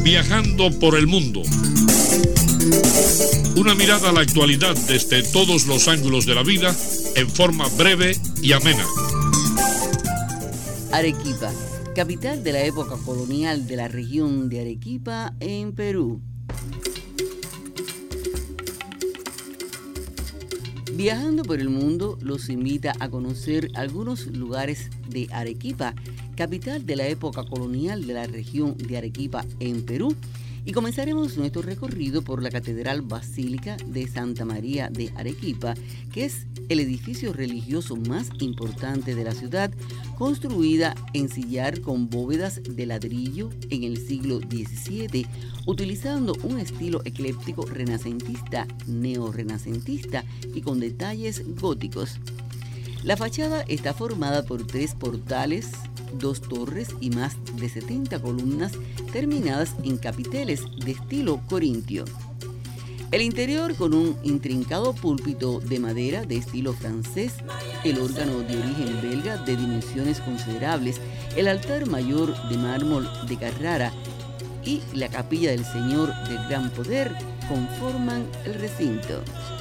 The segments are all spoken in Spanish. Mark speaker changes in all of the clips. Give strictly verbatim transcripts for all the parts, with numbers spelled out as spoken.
Speaker 1: Viajando por el mundo. Una mirada a la actualidad desde todos los ángulos de la vida en forma breve y amena.
Speaker 2: Arequipa, capital de la época colonial de la región de Arequipa en Perú. Viajando por el mundo los invita a conocer algunos lugares de Arequipa, capital de la época colonial de la región de Arequipa en Perú. Y comenzaremos nuestro recorrido por la Catedral Basílica de Santa María de Arequipa, que es el edificio religioso más importante de la ciudad, construida en sillar con bóvedas de ladrillo en el siglo diecisiete, utilizando un estilo ecléctico renacentista, neorrenacentista y con detalles góticos. La fachada está formada por tres portales, dos torres y más de setenta columnas terminadas en capiteles de estilo corintio. El interior con un intrincado púlpito de madera de estilo francés, el órgano de origen belga de dimensiones considerables, el altar mayor de mármol de Carrara y la capilla del Señor del Gran Poder conforman el recinto.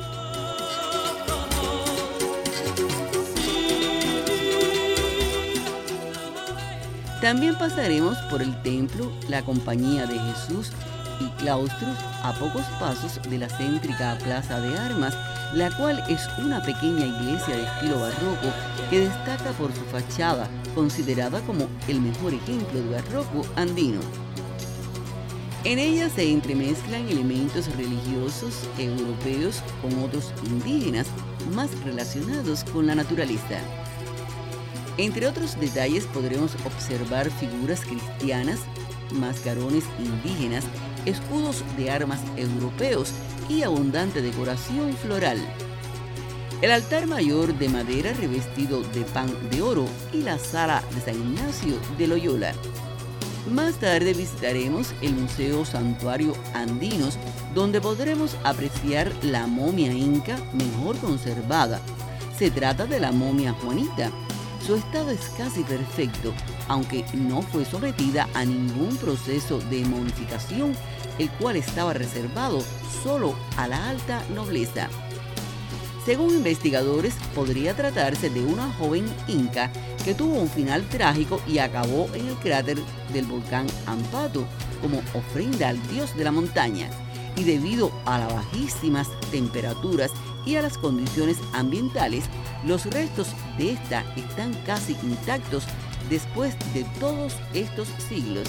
Speaker 2: También pasaremos por el templo, la Compañía de Jesús y claustros a pocos pasos de la céntrica Plaza de Armas, la cual es una pequeña iglesia de estilo barroco que destaca por su fachada, considerada como el mejor ejemplo de barroco andino. En ella se entremezclan elementos religiosos europeos con otros indígenas más relacionados con la naturaleza. Entre otros detalles podremos observar figuras cristianas, mascarones indígenas, escudos de armas europeos y abundante decoración floral. El altar mayor de madera revestido de pan de oro y la sala de San Ignacio de Loyola. Más tarde visitaremos el Museo Santuario Andinos, donde podremos apreciar la momia inca mejor conservada. Se trata de la momia Juanita. Su estado es casi perfecto, aunque no fue sometida a ningún proceso de momificación, el cual estaba reservado solo a la alta nobleza. Según investigadores, podría tratarse de una joven inca que tuvo un final trágico y acabó en el cráter del volcán Ampato como ofrenda al dios de la montaña. Y debido a las bajísimas temperaturas y a las condiciones ambientales, los restos de esta están casi intactos después de todos estos siglos.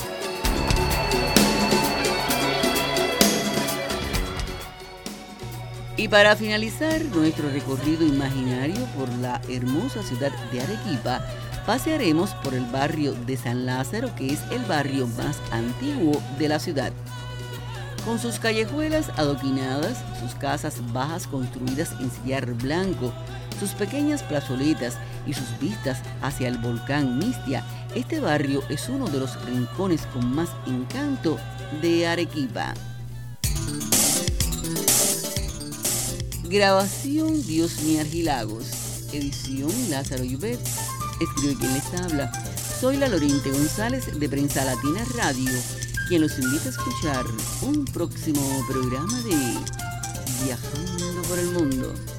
Speaker 2: Y para finalizar nuestro recorrido imaginario por la hermosa ciudad de Arequipa, pasearemos por el barrio de San Lázaro, que es el barrio más antiguo de la ciudad. Con sus callejuelas adoquinadas, sus casas bajas construidas en sillar blanco, sus pequeñas plazoletas y sus vistas hacia el volcán Mistia, este barrio es uno de los rincones con más encanto de Arequipa. Grabación Diosmi Argilagos, edición Lázaro Yubet, escribe quien les habla. Soy la Lorente González de Prensa Latina Radio, quien los invita a escuchar un próximo programa de Viajando por el Mundo.